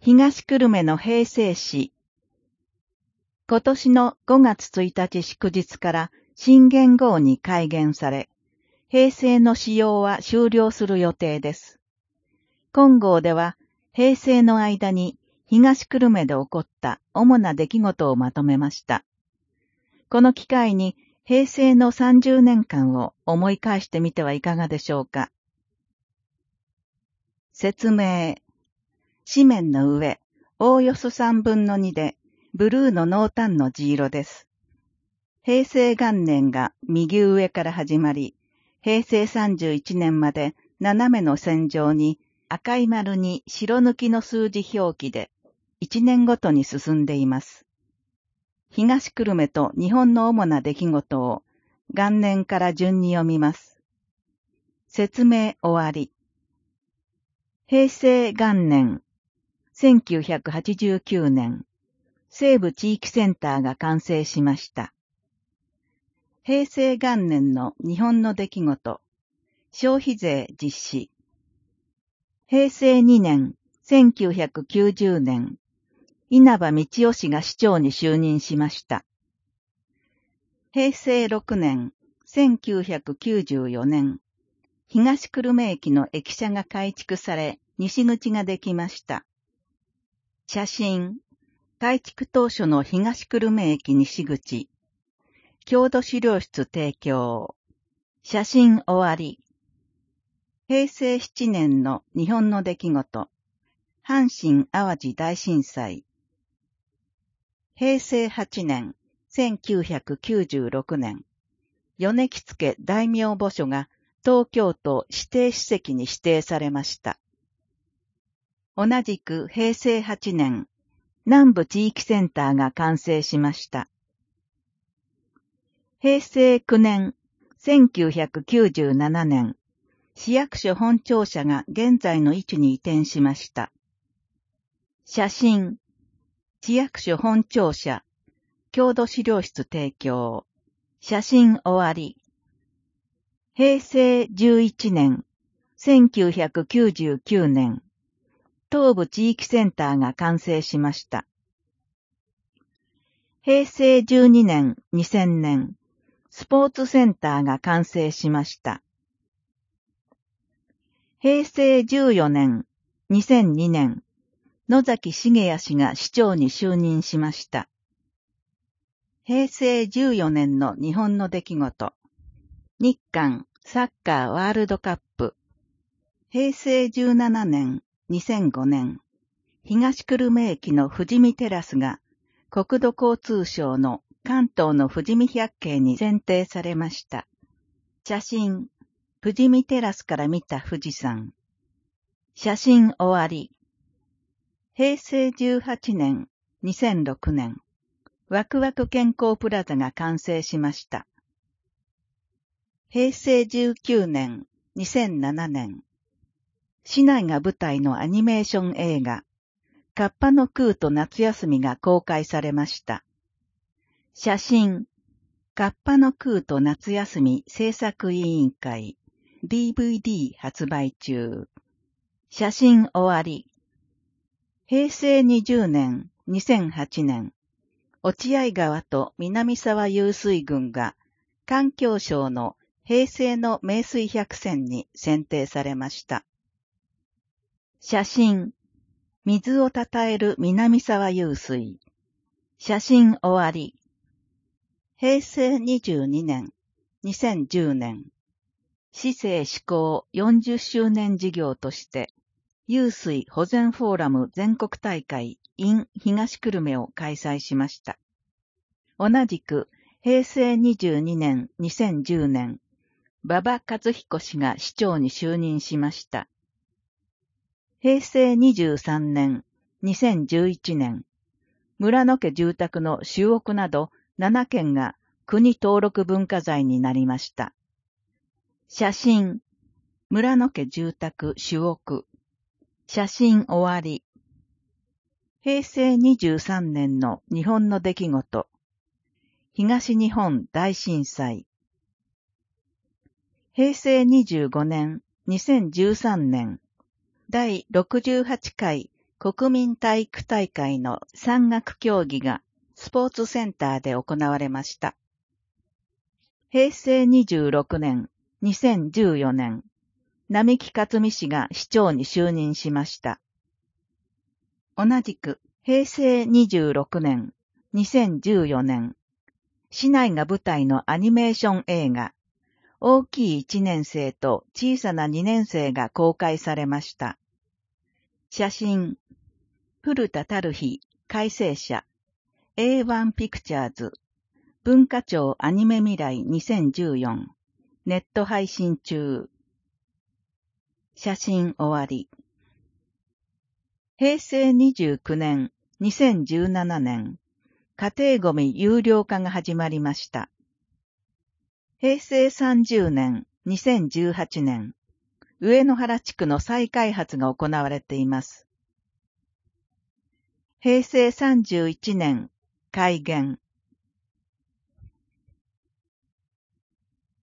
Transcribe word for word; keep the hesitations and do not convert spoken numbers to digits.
東久留米の平成史。今年のごがつついたち祝日から新元号に改元され、平成の使用は終了する予定です。今号では、平成の間に東久留米で起こった主な出来事をまとめました。この機会に平成のさんじゅうねんかんを思い返してみてはいかがでしょうか。説明。紙面の上、おおよそさんぶんのにで、ブルーの濃淡の地色です。平成元年が右上から始まり、平成さんじゅういちねんまで斜めの線上に赤い丸に白抜きの数字表記で、いちねんごとに進んでいます。東久留米と日本の主な出来事を元年から順に読みます。説明終わり。平成元年、せんきゅうひゃくはちじゅうきゅうねん、西部地域センターが完成しました。平成元年の日本の出来事、消費税実施。平成にねん、せんきゅうひゃくきゅうじゅうねん、稲葉道夫氏が市長に就任しました。平成ろくねん、せんきゅうひゃくきゅうじゅうよねん、東久留米駅の駅舎が改築され、西口ができました。写真、改築当初の東久留米駅西口、郷土資料室提供、写真終わり。平成ななねんの日本の出来事、阪神淡路大震災。平成はちねん、せんきゅうひゃくきゅうじゅうろくねん、米木助大名墓所が東京都指定史跡に指定されました。同じく平成はちねん、南部地域センターが完成しました。平成きゅうねん、せんきゅうひゃくきゅうじゅうななねん、市役所本庁舎が現在の位置に移転しました。写真、市役所本庁舎、郷土資料室提供、写真終わり。平成じゅういちねん、せんきゅうひゃくきゅうじゅうきゅうねん、東部地域センターが完成しました。平成じゅうにねん、にせんねん、スポーツセンターが完成しました。平成じゅうよねん、にせんにねん、野崎茂也氏が市長に就任しました。平成じゅうよねんの日本の出来事、日韓サッカーワールドカップ。平成じゅうななねん、にせんごねん、東久留米駅の富士見テラスが国土交通省の関東の富士見百景に選定されました。写真、富士見テラスから見た富士山。写真終わり。平成じゅうはちねん、にせんろくねん、ワクワク健康プラザが完成しました。平成じゅうきゅうねん、にせんななねん、市内が舞台のアニメーション映画、カッパの空と夏休みが公開されました。写真、カッパの空と夏休み制作委員会、ディーブイディー 発売中。写真終わり。平成にじゅうねん、にせんはちねん、落合川と南沢湧水群が環境省の平成の名水百選に選定されました。写真、水をたたえる南沢湧水。写真終わり。平成にじゅうにねん、にせんじゅうねん、市政施行よんじゅっしゅうねん事業として、湧水保全フォーラム全国大会 in 東久留米を開催しました。同じく、平成にじゅうにねん、にせんじゅうねん、馬場和彦氏が市長に就任しました。平成にじゅうさんねん、にせんじゅういちねん、村野家住宅の主屋などななけんが国登録文化財になりました。写真、村野家住宅主屋。写真終わり。平成にじゅうさんねんの日本の出来事。東日本大震災。平成にじゅうごねん、にせんじゅうさんねん、第ろくじゅうはちかい国民体育大会の山岳競技がスポーツセンターで行われました。へいせいにじゅうろくねん、にせんじゅうよねん、並木克美氏が市長に就任しました。同じく、へいせいにじゅうろくねん、にせんじゅうよねん、市内が舞台のアニメーション映画、大きいいちねんせいと小さなにねんせいが公開されました。写真、古田たるひ、改正者、エーワン ピクチャーズ、文化庁アニメ未来にせんじゅうよん、ネット配信中。写真終わり。へいせいにじゅうきゅうねん、にせんじゅうななねん、家庭ごみ有料化が始まりました。へいせいさんじゅうねん、にせんじゅうはちねん、上野原地区の再開発が行われています。へいせいさんじゅういちねん、改元。